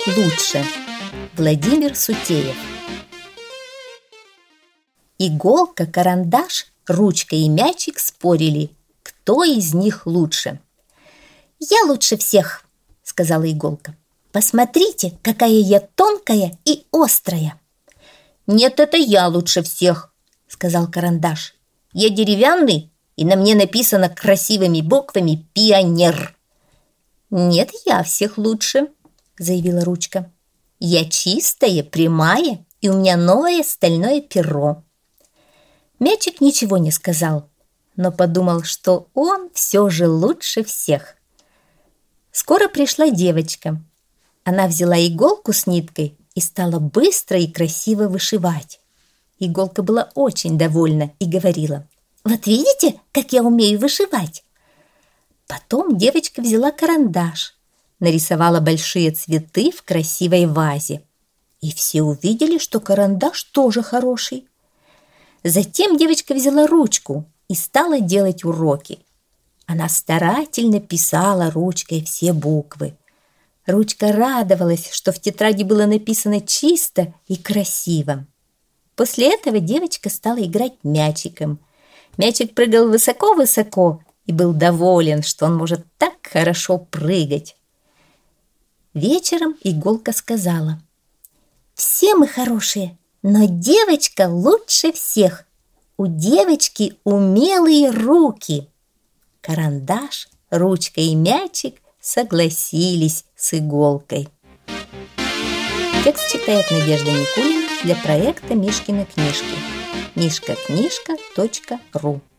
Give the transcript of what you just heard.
лучше? Владимир Сутеев. Иголка, карандаш, ручка и мячик спорили, кто из них лучше. «Я лучше всех», — сказала иголка. «Посмотрите, какая я тонкая и острая». «Нет, это я лучше всех», — сказал карандаш. «Я деревянный, и на мне написано красивыми буквами «Пионер». «Нет, я всех лучше», — заявила ручка. «Я чистая, прямая, и у меня новое стальное перо». Мячик ничего не сказал, но подумал, что он все же лучше всех. Скоро пришла девочка. Она взяла иголку с ниткой и стала быстро и красиво вышивать. Иголка была очень довольна и говорила: «Вот видите, как я умею вышивать?» Потом девочка взяла карандаш, нарисовала большие цветы в красивой вазе. И все увидели, что карандаш тоже хороший. Затем девочка взяла ручку и стала делать уроки. Она старательно писала ручкой все буквы. Ручка радовалась, что в тетради было написано чисто и красиво. После этого девочка стала играть мячиком. Мячик прыгал высоко-высоко и был доволен, что он может так хорошо прыгать. Вечером иголка сказала: «Все мы хорошие, но девочка лучше всех. У девочки умелые руки». Карандаш, ручка и мячик согласились с иголкой. Текст читает Надежда Никулина для проекта «Мишкины книжки». mishkaknижка.ру